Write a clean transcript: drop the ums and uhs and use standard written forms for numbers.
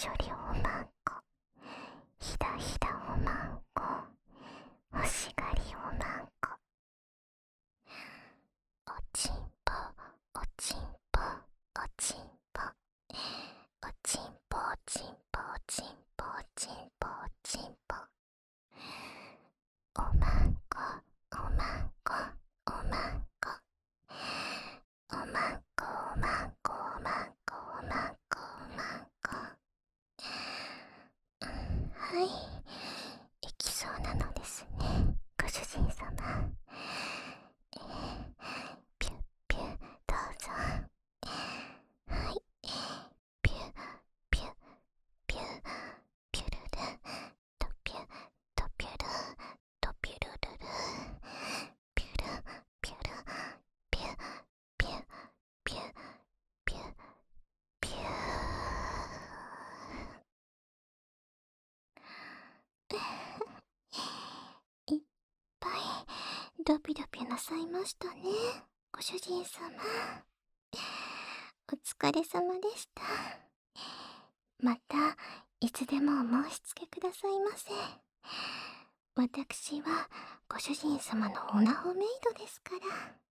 しょりおまんこ、ひだひだおまんこ、ほしがりおまんこ、おちんぽおちんぽおちんぽ、おちんぽおちんぽおちんぽおちんぽおちんぽ、おまんこおまんこおまんこ、おまんこおまんこおまんこおまんこおまんこ。はい、できそうなのですね、ご主人様。ピュッピュッどうぞ。はい、ピュッピュッピュッピュルルとピュッとピュルとピュルルル、ピュルピュルピュッピュッピュッピュッピュー。いっぱいドピドピなさいましたね、ご主人様。お疲れ様でした。またいつでもお申し付けくださいませ。私はご主人様のオナホメイドですから。